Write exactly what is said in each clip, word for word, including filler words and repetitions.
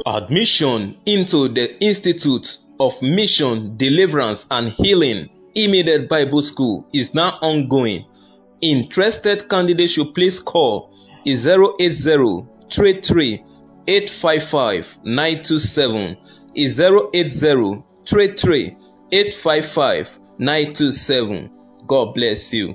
Admission into the Institute of Mission, Deliverance and Healing Immediate Bible School is now ongoing. Interested candidates should please call zero eight zero, three three, eight five five, nine two seven, zero eight zero, three three, eight five five, nine two seven. God bless you.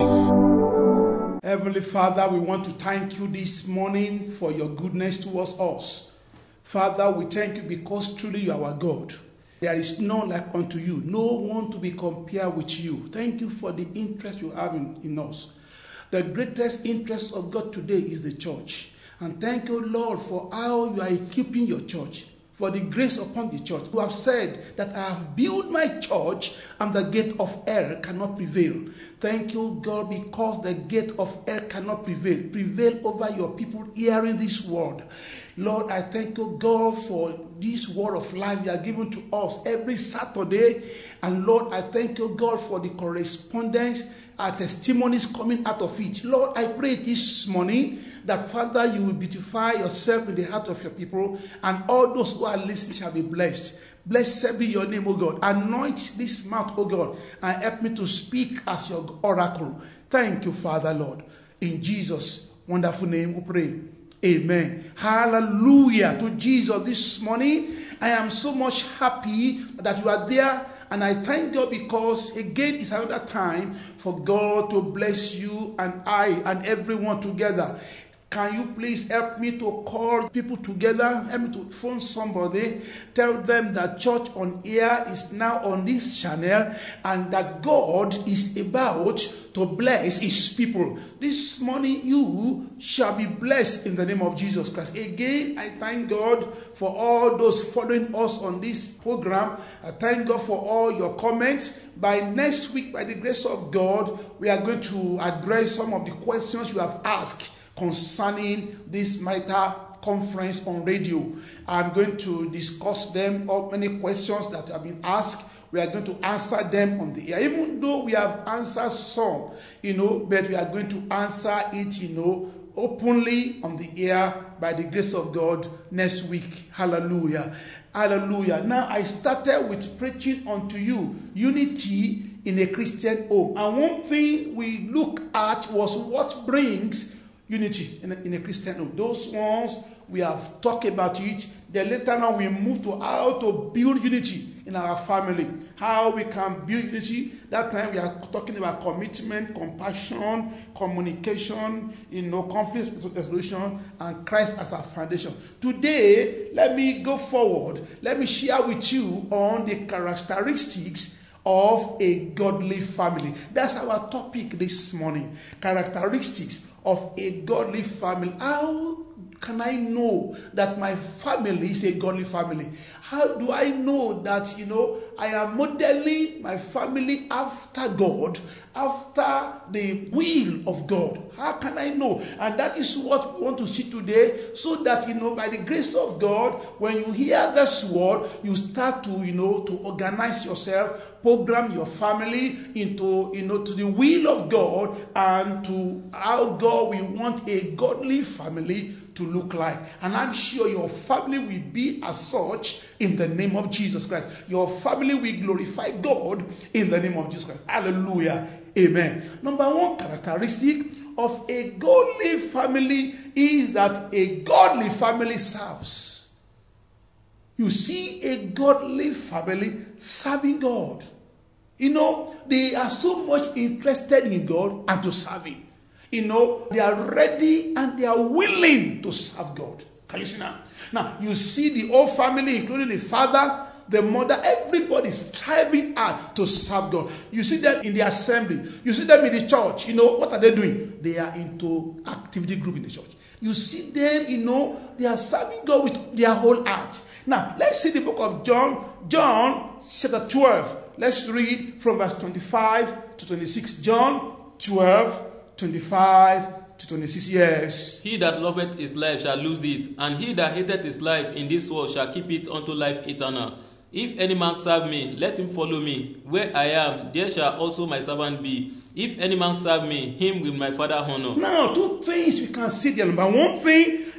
Heavenly Father, we want to thank you this morning for your goodness towards us. Father, we thank you because truly you are our God. There is none like unto you, no one to be compared with you. Thank you for the interest you have in, in us. The greatest interest of God today is the church. And thank you, Lord, for how you are equipping your church, for the grace upon the church. You have said that I have built my church and the gate of hell cannot prevail. Thank you, God, because the gate of hell cannot prevail. Prevail over your people hearing this word. Lord, I thank you, God, for this word of life you are giving to us every Saturday. And Lord, I thank you, God, for the correspondence and testimonies coming out of it. Lord, I pray this morning that, Father, you will beautify yourself in the heart of your people, and all those who are listening shall be blessed. Blessed be your name, O God. Anoint this mouth, O God, and help me to speak as your oracle. Thank you, Father, Lord. In Jesus' wonderful name we pray. Amen. Hallelujah to Jesus this morning. I am so much happy that you are there. And I thank God because, again, it's another time for God to bless you and I and everyone together. Can you please help me to call people together? Help me to phone somebody. Tell them that Church on Air is now on this channel and that God is about to bless his people. This morning you shall be blessed in the name of Jesus Christ. Again, I thank God for all those following us on this program. I thank God for all your comments. By next week, by the grace of God, we are going to address some of the questions you have asked concerning this marital conference on radio. I'm going to discuss them, all many questions that have been asked. We are going to answer them on the air, even though we have answered some, you know, but we are going to answer it, you know, openly on the air by the grace of God next week. Hallelujah. Hallelujah. Now, I started with preaching unto you unity in a Christian home. And one thing we look at was what brings unity in a, in a Christian home. Those ones, we have talked about it. Then later on, we move to how to build unity in our family. How we can build unity. That time we are talking about commitment, compassion, communication, you know, conflict resolution, and Christ as our foundation. Today, let me go forward. Let me share with you on the characteristics of a godly family. That's our topic this morning. Characteristics of a godly family. How can I know that my family is a godly family? How do I know that, you know, I am modeling my family after God, after the will of God? How can I know? And that is what we want to see today, so that, you know, by the grace of God, when you hear this word, you start to, you know, to organize yourself, program your family into, you know, to the will of God and to how God will want a godly family to look like. And I'm sure your family will be as such in the name of Jesus Christ. Your family will glorify God in the name of Jesus Christ. Hallelujah. Amen. Number one characteristic of a godly family is that a godly family serves. You see a godly family serving God. You know, they are so much interested in God and to serve Him. You know, they are ready and they are willing to serve God. Can you see now? Now, you see the whole family, including the father, the mother, everybody is striving hard to serve God. You see them in the assembly. You see them in the church. You know, what are they doing? They are into activity group in the church. You see them, you know, they are serving God with their whole heart. Now, let's see the book of John. John chapter twelve. Let's read from verse twenty-five to twenty-six. John twelve. twenty-five to twenty-six years. He that loveth his life shall lose it, and he that hateth his life in this world shall keep it unto life eternal. If any man serve me, let him follow me. Where I am, there shall also my servant be. If any man serve me, him will my Father honor. Now, two things we can see there. Number one thing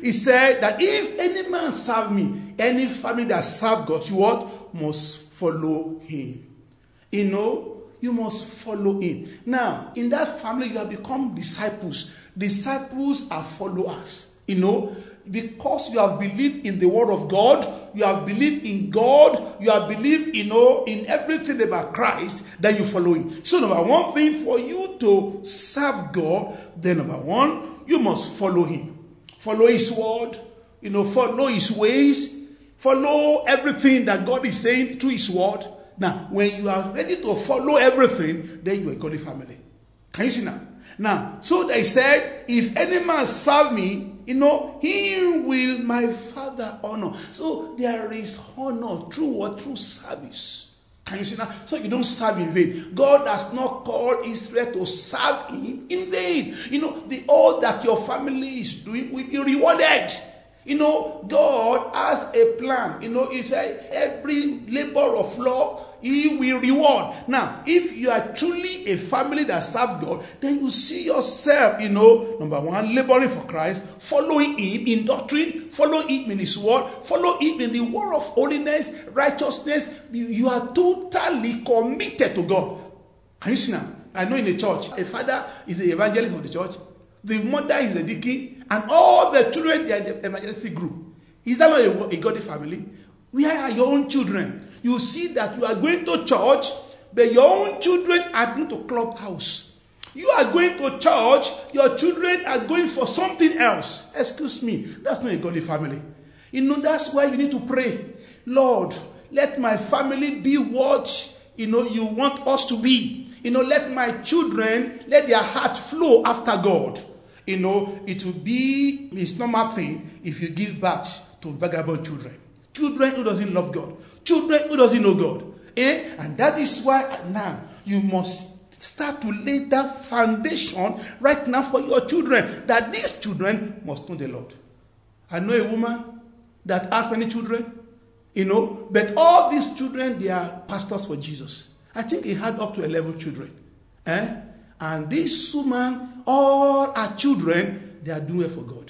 He said that if any man serve me, any family that serve God, you what? Must follow him. You know, you must follow him. Now, in that family, you have become disciples. Disciples are followers. You know, because you have believed in the word of God, you have believed in God, you have believed, you know, in everything about Christ, then you follow him. So number one thing for you to serve God, then number one, you must follow him. Follow his word, you know, follow his ways, follow everything that God is saying through his word. Now, when you are ready to follow everything, then you are a godly family. Can you see now? Now, so they said, if any man serve me, you know, he will my Father honor. So there is honor through what? Through service. Can you see now? So you don't serve in vain. God has not called Israel to serve him in vain. You know, the all that your family is doing will be rewarded. You know, God has a plan. You know, he said every labor of love, he will reward. Now, if you are truly a family that serve God, then you see yourself, you know, number one, laboring for Christ, following him in doctrine, follow him in his word, follow him in the word of holiness, righteousness. You are totally committed to God. Can you see now? I know in the church, a father is the evangelist of the church, the mother is the deacon, and all the children, they are the evangelistic group. Is that not a, a godly family? Where are your own children? You see that you are going to church, but your own children are going to clubhouse. You are going to church, your children are going for something else. Excuse me, that's not a godly family. You know, that's why you need to pray. Lord, let my family be what, you know, you want us to be. You know, let my children, let their heart flow after God. You know, it will be a normal thing if you give birth to vagabond children. Children who doesn't love God. Children who doesn't know God. Eh? And that is why now you must start to lay that foundation right now for your children. That these children must know the Lord. I know a woman that has many children. You know, but all these children, they are pastors for Jesus. I think he had up to eleven children. Eh? And this woman, all her children, they are doing it for God.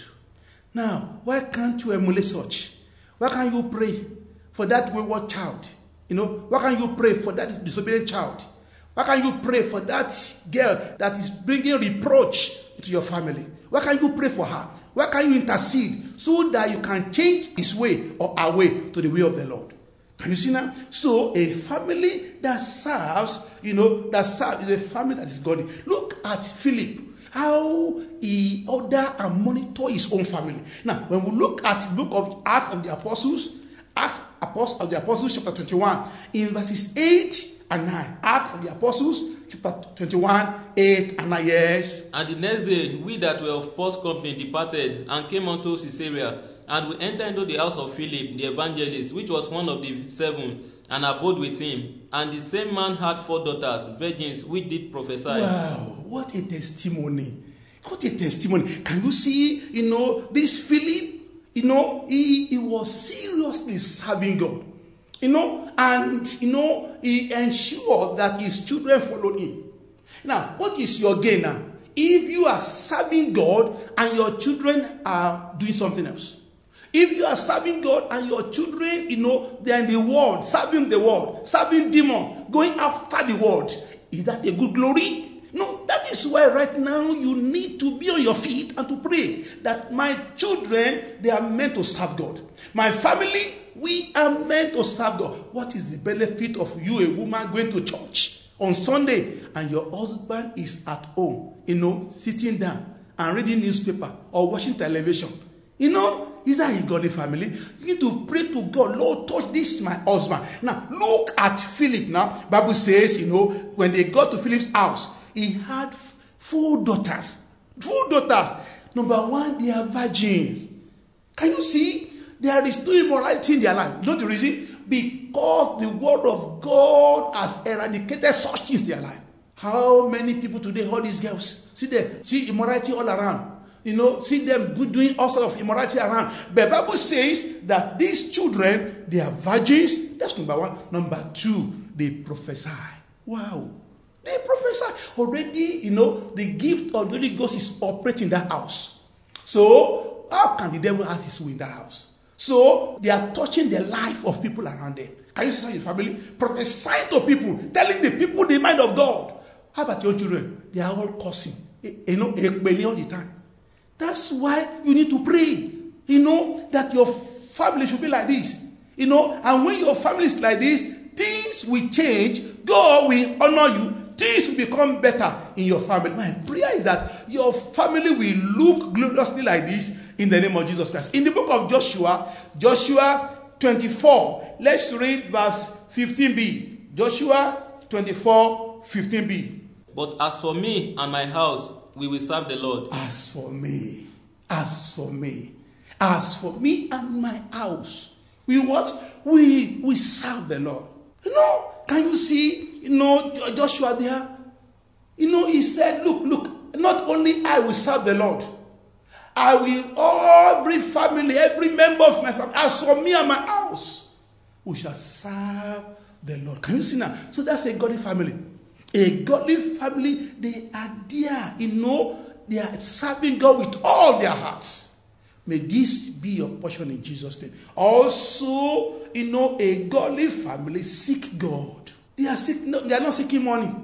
Now, why can't you emulate such? Why can't you pray for that wayward child? You know, why can't you pray for that disobedient child? Why can't you pray for that girl that is bringing reproach to your family? Why can't you pray for her? Why can't you intercede so that you can change his way or our way to the way of the Lord? Can you see now? So a family that serves, you know, that serves is a family that is godly. Look at Philip, how he order and monitor his own family. Now, when we look at the book of Acts of the Apostles, Acts of the Apostles chapter twenty-one, in verses eight and nine. Acts of the Apostles chapter twenty-one, eight and nine. Yes. And the next day, we that were of Paul's company departed and came unto Caesarea, and we entered into the house of Philip the evangelist, which was one of the seven, and abode with him. And the same man had four daughters, virgins, which did prophesy. Wow, what a testimony. What a testimony. Can you see, you know, this Philip, you know, he, he was seriously serving God. You know, and, you know, he ensured that his children followed him. Now, what is your gain now? If you are serving God and your children are doing something else. If you are serving God and your children, you know, they are in the world, serving the world, serving demon, going after the world, is that a good glory? No, that is why right now you need to be on your feet and to pray that my children, they are meant to serve God. My family, we are meant to serve God. What is the benefit of you, a woman, going to church on Sunday and your husband is at home, you know, sitting down and reading newspaper or watching television? You know, is that a godly family? You need to pray to God, Lord, touch this my husband. Now, look at Philip now. Bible says, you know, when they got to Philip's house, he had four daughters. Four daughters. Number one, they are virgin. Can you see? There is no immorality in their life. You know the reason? Because the word of God has eradicated such things in their life. How many people today, all these girls, see them, see immorality all around. You know, see them doing all sorts of immorality around. But the Bible says that these children, they are virgins. That's number one. Number two, they prophesy. Wow. They prophesy. Already, you know, the gift of the Holy Ghost is operating in that house. So, how can the devil have his way in that house? So they are touching the life of people around them. Can you see your family? Prophesying to people, telling the people the mind of God. How about your children? They are all cursing. You know, all the time. That's why you need to pray. You know, that your family should be like this. You know, and when your family is like this, things will change. God will honor you. Things will become better in your family. My prayer is that your family will look gloriously like this in the name of Jesus Christ. In the book of Joshua, Joshua twenty-four, let's read verse fifteen b. Joshua twenty-four, fifteen b. But as for me and my house, we will serve the Lord. As for me, as for me, as for me and my house, we what? We we serve the Lord. You know, can you see, you know, Joshua there? You know, he said, look, look, not only I will serve the Lord, I will, every family, every member of my family, as for me and my house, we shall serve the Lord. Can you see now? So that's a godly family. A godly family, they are there, you know, they are serving God with all their hearts. May this be your portion in Jesus' name. Also, you know, a godly family seek God. They are seek, no, they are not seeking money.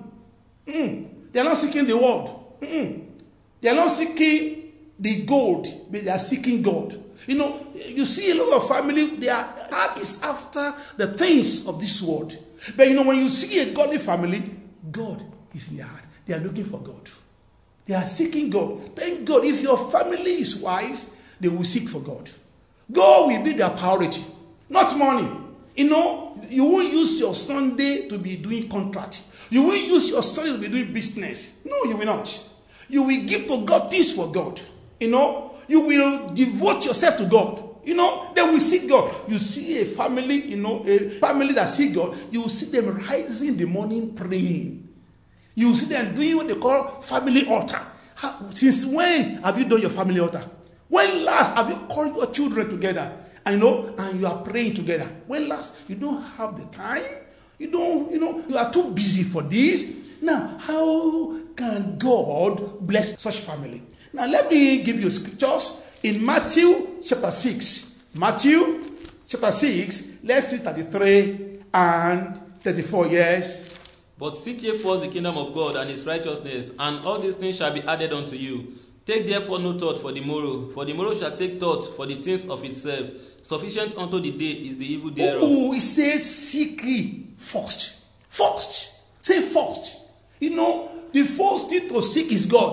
Mm. They are not seeking the world. Mm. They are not seeking the gold, but they are seeking God. You know, you see a lot of family, their heart is after the things of this world. But you know, when you see a godly family, God is in their heart. They are looking for God. They are seeking God. Thank God, if your family is wise, they will seek for God. God will be their priority, not money. You know, you won't use your Sunday to be doing contract. You won't use your Sunday to be doing business. No, you will not. You will give to God things for God. You know, you will devote yourself to God. You know, they will seek God. You see a family, you know, a family that seek God, you will see them rising in the morning praying. You will see them doing what they call family altar. How, since when have you done your family altar? When last have you called your children together? And you know, and you are praying together. When last? You don't have the time. You don't, you know, you are too busy for this. Now, how can God bless such family? Now, let me give you scriptures in Matthew chapter six. Matthew chapter six, let's read thirty-three and thirty-four. Yes. But seek ye first the kingdom of God and his righteousness, and all these things shall be added unto you. Take therefore no thought for the morrow, for the morrow shall take thought for the things of itself. Sufficient unto the day is the evil thereof. Oh, he said, seek ye first. First. Say first. You know, the first thing to seek is God.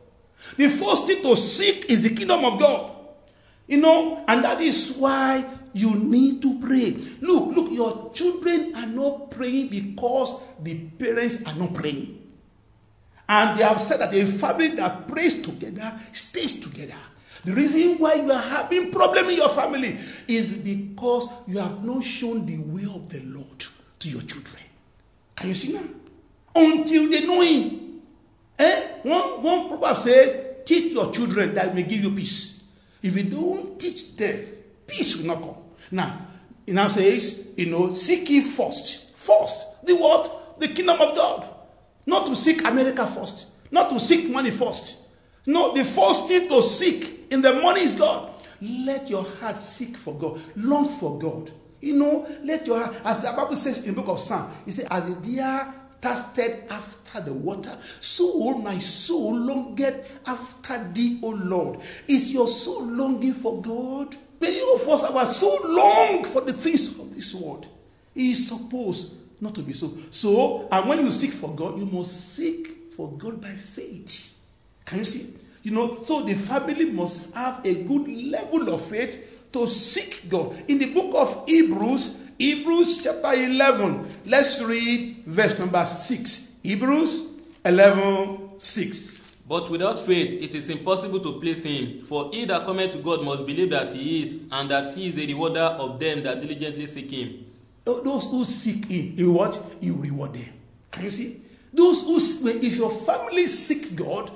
The first thing to seek is the kingdom of God. You know, and that is why you need to pray. Look, look, your children are not praying because the parents are not praying. And they have said that a family that prays together stays together. The reason why you are having problem in your family is because you have not shown the way of the Lord to your children. Can you see now? Until they know him. Eh? One, one proverb says, teach your children that may give you peace. If you don't teach them, peace will not come. Now, it now says, you know, seek ye first. First. The what? The kingdom of God. Not to seek America first. Not to seek money first. No, the first thing to seek in the money is God. Let your heart seek for God. Long for God. You know, let your heart, as the Bible says in the book of Psalms, it says, as a deer thirsted after the water, so my soul longeth after thee, O Lord. Is your soul longing for God? Many of us are so long for the things of this world. It is supposed not to be so. So, and when you seek for God, you must seek for God by faith. Can you see? You know, so the family must have a good level of faith to seek God. In the book of Hebrews, Hebrews chapter eleven, let's read verse number six. Hebrews eleven, six. But without faith it is impossible to please him. For he that cometh to God must believe that he is, and that he is a rewarder of them that diligently seek him. Those who seek him, he what? He will reward them. Can you see? Those who, if your family seek God,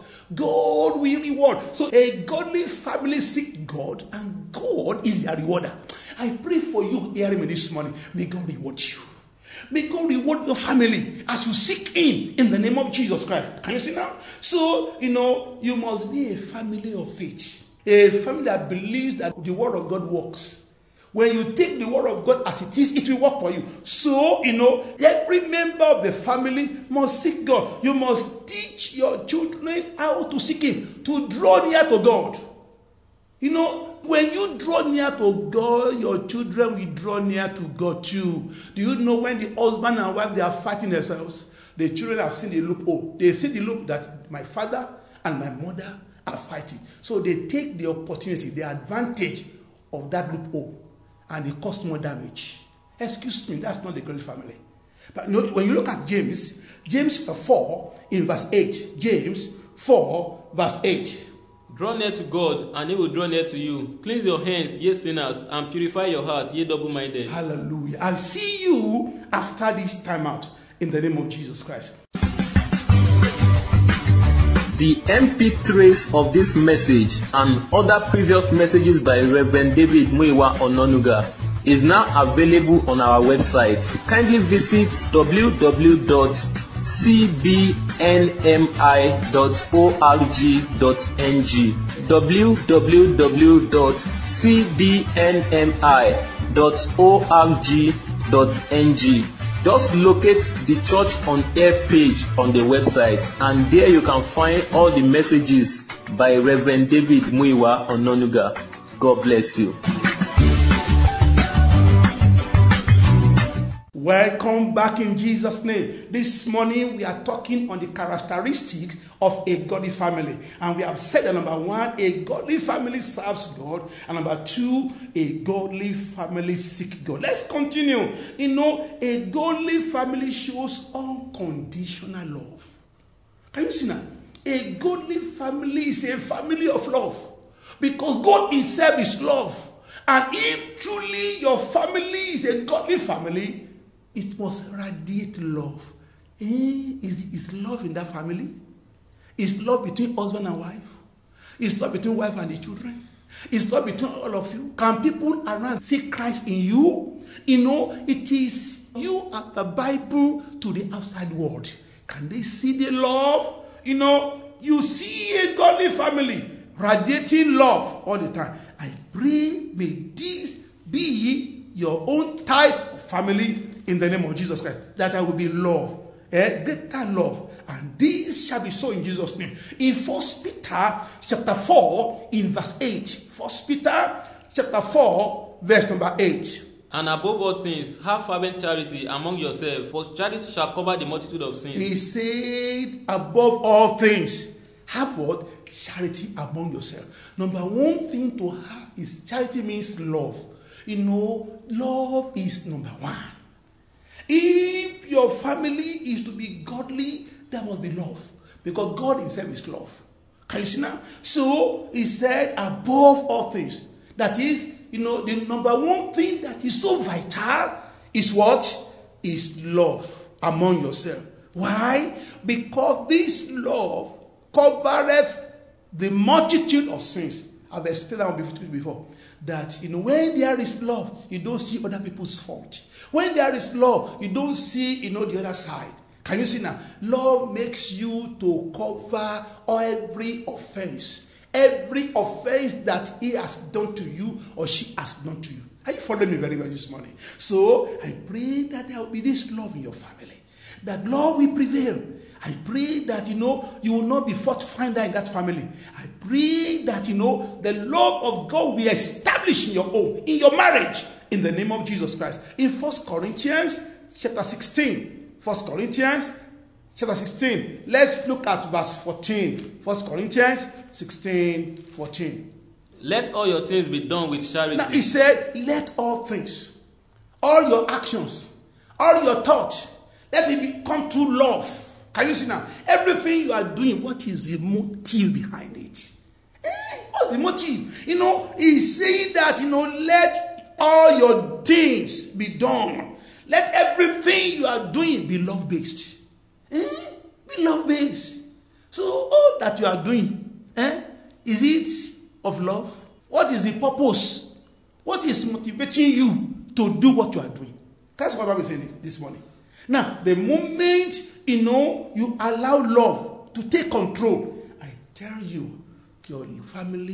God will reward. So a godly family seek God, and God is their rewarder. I pray for you hearing me this morning. May God reward you. May God reward your family as you seek him in the name of Jesus Christ. Can you see now? So, you know, you must be a family of faith. A family that believes that the word of God works. When you take the word of God as it is, it will work for you. So, you know, every member of the family must seek God. You must teach your children how to seek Him, to draw near to God. You know, when you draw near to God, your children will draw near to God too. Do you know when the husband and wife, they are fighting themselves, the children have seen the loophole. They see the loop that my father and my mother are fighting. So they take the opportunity, the advantage of that loophole. And it causes more damage. Excuse me, that's not the godly family. But you know, when you look at James, James four in verse eight, James four verse eight. Draw near to God, and He will draw near to you. Cleanse your hands, ye sinners, and purify your heart, ye double-minded. Hallelujah. I'll see you after this time out in the name of Jesus Christ. The M P threes of this message and other previous messages by Reverend David Muyiwa Ononuga is now available on our website. Kindly visit w w w dot c d n m i dot org dot n g w w w dot c d n m i dot org dot n g. Just locate the Church on Air page on the website, and there you can find all the messages by Reverend David Muyiwa Ononuga. God bless you. Welcome back in Jesus' name. This morning we are talking on the characteristics of a godly family. And we have said that number one, a godly family serves God. And number two, a godly family seeks God. Let's continue. You know, a godly family shows unconditional love. Can you see now? A godly family is a family of love. Because God Himself is love. And if truly your family is a godly family, it must radiate love. Eh? Is, is love in that family? Is love between husband and wife? Is love between wife and the children? Is love between all of you? Can people around see Christ in you? You know, it is you and the Bible to the outside world. Can they see the love? You know, you see a godly family radiating love all the time. I pray may this be your own type of family in the name of Jesus Christ. That there will be love, eh? Greater love. And this shall be so in Jesus' name. In First Peter chapter four, in verse eight. First Peter chapter four, verse number eight. And above all things, have fervent charity among yourselves, for charity shall cover the multitude of sins. He said, above all things, have what? Charity among yourselves. Number one thing to have is charity means love. You know, love is number one. If your family is to be godly, there must be love. Because God Himself is love. Can you see now? So, He said, above all things. That is, you know, the number one thing that is so vital is what? Is love among yourself. Why? Because this love covereth the multitude of sins. I've explained that before. That, you know, when there is love, you don't see other people's fault. When there is love, you don't see, you know, the other side. Can you see now? Love makes you to cover every offense. Every offense that he has done to you or she has done to you. Are you following me very well this morning? So, I pray that there will be this love in your family. That love will prevail. I pray that, you know, you will not be fault finder in that family. I pray that, you know, the love of God will be established in your home, in your marriage, in the name of Jesus Christ. In First Corinthians chapter sixteen. First Corinthians chapter sixteen. Let's look at verse fourteen. First Corinthians sixteen, fourteen. Let all your things be done with charity. Now he said, let all things, all your actions, all your thoughts, let it be come through love. Can you see now? Everything you are doing, what is the motive behind it? Eh, what's the motive? You know, he's saying that, you know, let all your things be done. Let everything you are doing be love-based. Eh? Be love-based. So all that you are doing, eh, is it of love? What is the purpose? What is motivating you to do what you are doing? That's what the Bible is saying this morning. Now, the moment, you know, you allow love to take control, I tell you, your family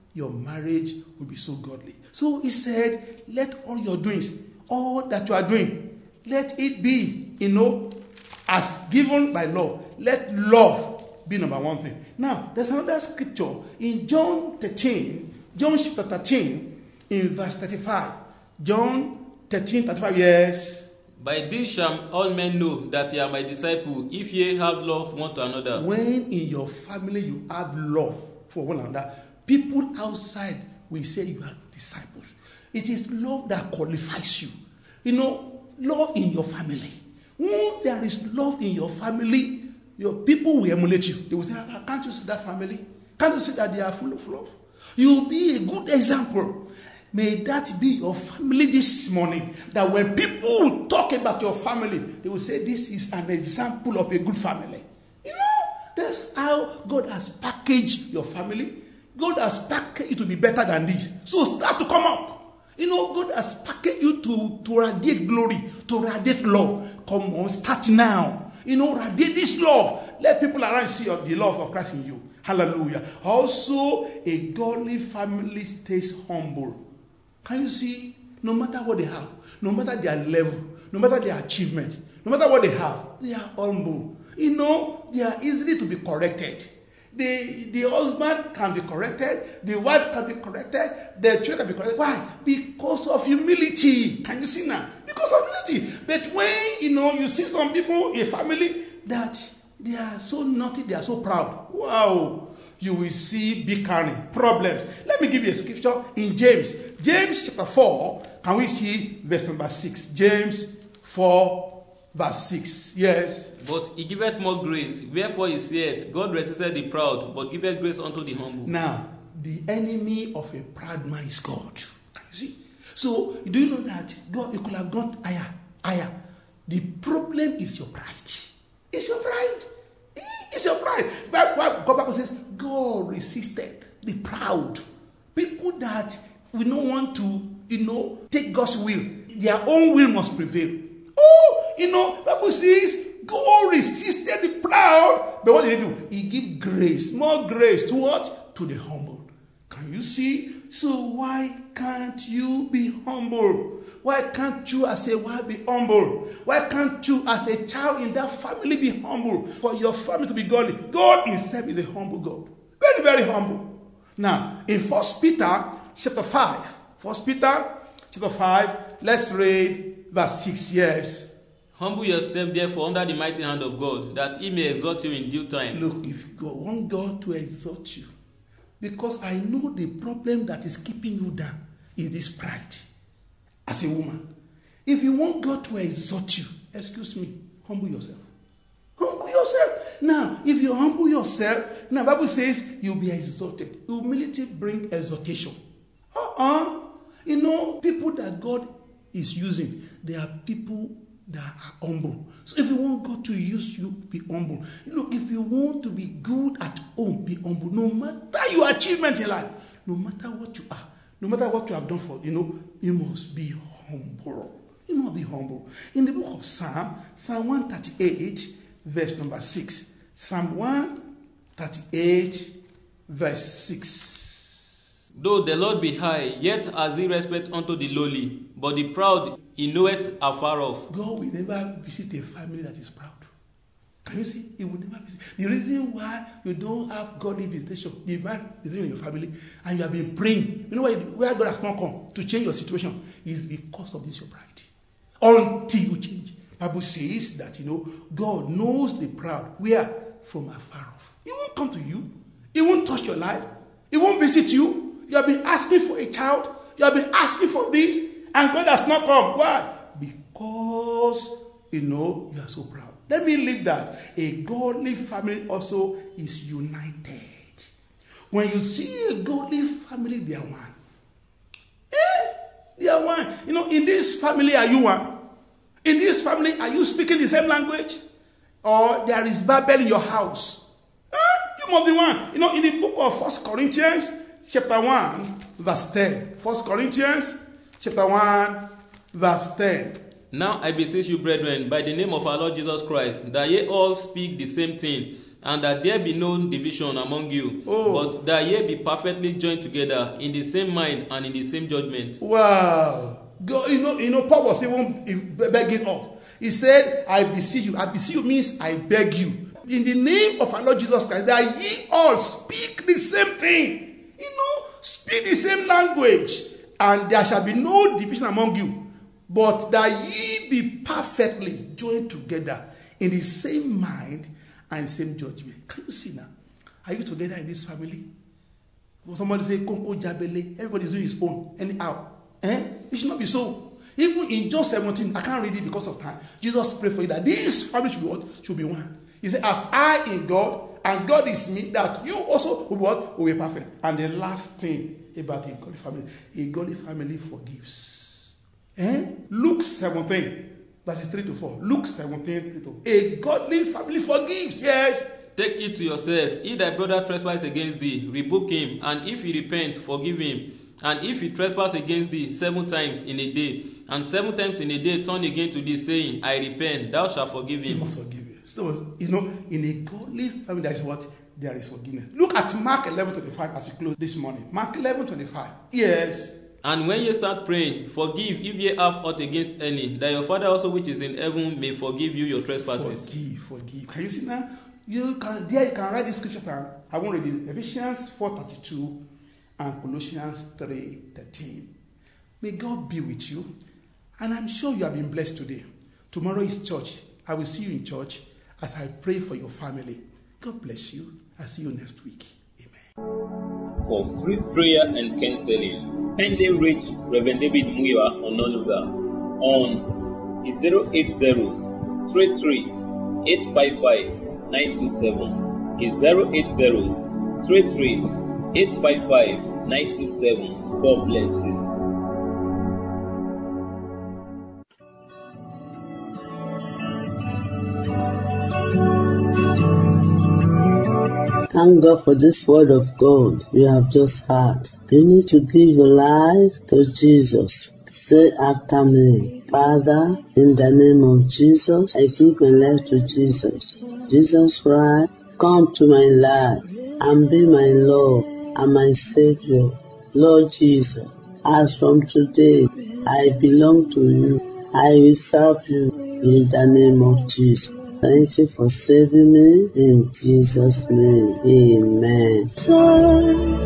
your marriage will be so godly. So he said, let all your doings, all that you are doing, let it be, you know, as given by love. Let love be number one thing. Now, there's another scripture in John thirteen, John chapter thirteen, in verse thirty-five. John thirteen, thirty-five, yes. By this shall all men know that ye are my disciples, if ye have love one to another. When in your family you have love for one another, people outside will say you are disciples. It is love that qualifies you. You know, love in your family. When there is love in your family, your people will emulate you. They will say, can't you see that family? Can't you see that they are full of love? You will be a good example. May that be your family this morning. That when people talk about your family, they will say, this is an example of a good family. You know, that's how God has packaged your family. God has packaged you to be better than this. So start to come up. You know, God has packaged you to, to radiate glory, to radiate love. Come on, start now. You know, radiate this love. Let people around see the love of Christ in you. Hallelujah. Also, a godly family stays humble. Can you see? No matter what they have, no matter their level, no matter their achievement, no matter what they have, they are humble. You know, they are easily to be corrected. The, the husband can be corrected, the wife can be corrected, the children can be corrected. Why? Because of humility. Can you see now? Because of humility. But when, you know, you see some people in a family that they are so naughty, they are so proud. Wow. You will see bickering, problems. Let me give you a scripture in James. James chapter four. Can we see verse number six? James four, verse six. Yes. But he giveth more grace. Wherefore he saith, God resisteth the proud, but giveth grace unto the humble. Now, the enemy of a proud man is God. Can you see? So, do you know that God, you could have gone higher, higher. The problem is your pride. It's your pride. It's your pride. God Bible says, God resisted the proud. People that we don't want to, you know, take God's will. Their own will must prevail. Oh, you know, Bible says, God resisted the proud. But what did he do? He gave grace, more grace to what? To the humble. Can you see? So why can't you be humble? Why can't you as a wife be humble? Why can't you as a child in that family be humble? For your family to be godly. God himself is a humble God. Very, very humble. Now, in First Peter chapter five. First Peter chapter five. Let's read verse six. Yes. Humble yourself therefore under the mighty hand of God, that he may exalt you in due time. Look, if God want God to exalt you, because I know the problem that is keeping you down is this pride. As a woman, if you want God to exalt you, excuse me, humble yourself. Humble yourself. Now, if you humble yourself, now the Bible says you'll be exalted. Humility brings exaltation. Uh-uh. You know, people that God is using, they are people that are humble. So if you want God to use you, be humble. Look, if you want to be good at home, be humble. No matter your achievement in life, no matter what you are, no matter what you have done for, you know, you must be humble. You must be humble. In the book of Psalm, Psalm one thirty-eight, verse number six. Psalm one thirty-eight, verse six. Though the Lord be high, yet has he respect unto the lowly, but the proud he knoweth afar off. God will never visit a family that is proud. Can you see? He will never visit. The reason why you don't have godly visitation, divine visitation in your family, and you have been praying, you know why, where God has not come to change your situation, is because of this your pride. Until you change. Bible says that, you know, God knows the proud. Where? From afar off. He won't come to you. He won't touch your life. He won't visit you. You have been asking for a child. You have been asking for this. And God has not come. Why? Because, you know, you are so proud. Let me leave that. A godly family also is united. When you see a godly family, they are one. Eh? They are one. You know, in this family, are you one? In this family, are you speaking the same language? Or there is Babel in your house? Eh? You must be one. You know, in the book of First Corinthians, chapter one, verse ten. First Corinthians, chapter one, verse ten. Now I beseech you, brethren, by the name of our Lord Jesus Christ, that ye all speak the same thing, and that there be no division among you, Oh. but that ye be perfectly joined together in the same mind and in the same judgment. Wow. Go, you know, you know, Paul was even begging us. He said, I beseech you. I beseech you means I beg you. In the name of our Lord Jesus Christ, that ye all speak the same thing. You know, speak the same language. And there shall be no division among you, but that ye be perfectly joined together in the same mind and same judgment. Can you see now? Are you together in this family? Will somebody say, Konko Jabele, everybody's doing his own, anyhow. Eh? It should not be so. Even in John seventeen, I can't read it because of time. Jesus prayed for you that this family should be what? Should be one. He said, as I in God, and God is me, that you also will be what? Will be perfect. And the last thing about a godly family, a godly family forgives. Eh? Luke seventeen, verses three to four. Luke seventeen, three to four. A godly family forgives, yes. Take it to yourself. If thy brother trespass against thee, rebuke him, and if he repent, forgive him. And if he trespass against thee seven times in a day, and seven times in a day turn again to thee, saying, I repent, thou shalt forgive him. You must forgive him. So, you know, in a godly family, there is what? There is forgiveness. Look at Mark eleven twenty-five as we close this morning. Mark eleven twenty-five. Yes. And when ye start praying, forgive if ye have aught against any, that your Father also which is in heaven may forgive you your trespasses. Forgive, forgive. Can you see now? You can there you can write this scripture down. I won't read it. Ephesians four thirty-two and Colossians three thirteen. May God be with you. And I'm sure you have been blessed today. Tomorrow is church. I will see you in church as I pray for your family. God bless you. I'll see you next week. Amen. For free prayer and counseling, kindly reach Reverend David Muyiwa Ononuga on zero eight zero, three three, eight five five, nine two seven. Is zero eight zero, three three, eight five five, nine two seven. God bless you. Thank God for this word of God we have just heard. You need to give your life to Jesus. Say after me, Father, in the name of Jesus, I give my life to Jesus. Jesus Christ, come to my life and be my Lord and my Savior. Lord Jesus, as from today, I belong to you. I will serve you in the name of Jesus. Thank you for saving me in Jesus' name. Amen. So,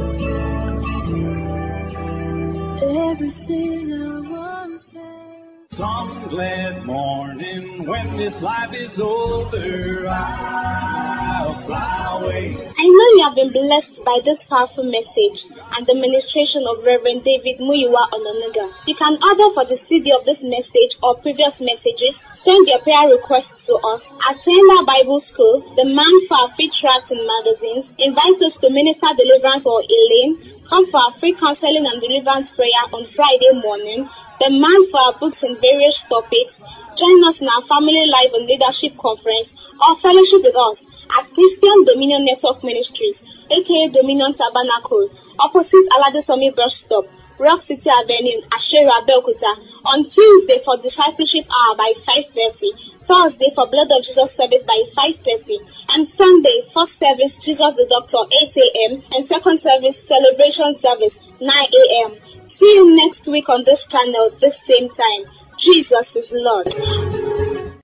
everything I want to say. Some glad morning when this life is over, I'll fly away. I know you have been blessed by this powerful message and the ministration of Reverend David Muyiwa Ononuga. You can order for the C D of this message or previous messages. Send your prayer requests to us at Tenda Bible School, the Man for our Free Tracts and Magazines. Invite us to minister deliverance or Elaine. Come for our free counseling and deliverance prayer on Friday morning. The Man for our books and various topics. Join us in our Family Life and Leadership Conference or fellowship with us at Christian Dominion Network Ministries, aka Dominion Tabernacle, opposite Aladesomi Bus Stop, Rock City Avenue, Ashera, Belkuta, on Tuesday for Discipleship Hour by five thirty, Thursday for Blood of Jesus service by five thirty, and Sunday, first service Jesus the Doctor eight a.m. and second service Celebration service nine a.m. See you next week on this channel, this same time. Jesus is Lord.